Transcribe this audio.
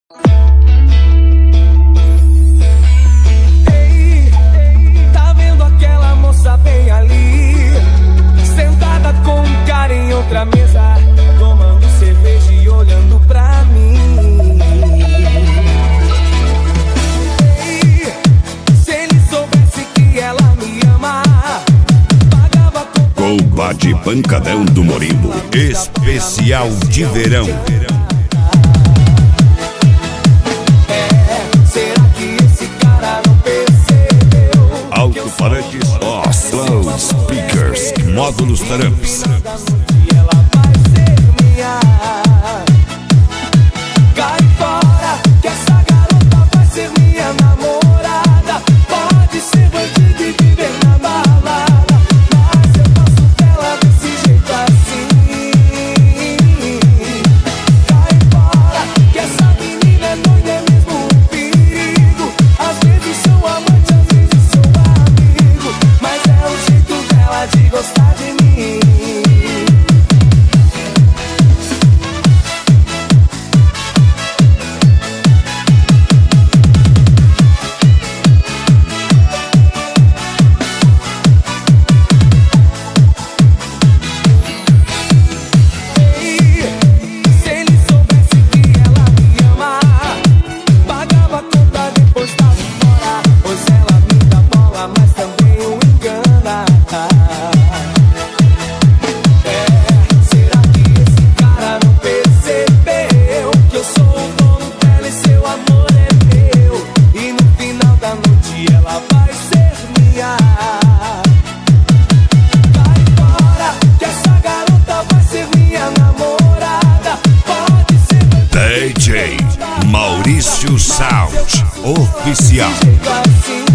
Ei, tá vendo aquela moça bem ali, sentada com um cara em outra mesa, tomando cerveja e olhando pra mim. Ei, se ele soubesse que ela me ama, pagava com Combate Pancadão do Morimbo, especial de verão. Alto-falantes, slow speakers, módulos Taramps. Ela vai ser minha. Cai fora, que essa garota vai ser minha namorada. Pode ser bandida e viver na balada, mas eu gosto dela desse jeito assim. Cai fora, que essa menina é doida, é mesmo um perigo. Às vezes sou amante, às vezes sou amigo, mas é o jeito dela de gostar de mim. Se ele soubesse que ela me ama, pagava a conta depois tava fora, pois ela me dá bola, mas também o engana. Será que esse cara não percebeu que eu sou o dono dela e seu amor é meu? E no final da noite ela vai ser minha. Cai fora, que essa garota vai ser minha namorada. Pode ser DJ Maurício Sound Oficial. desse jeito assim.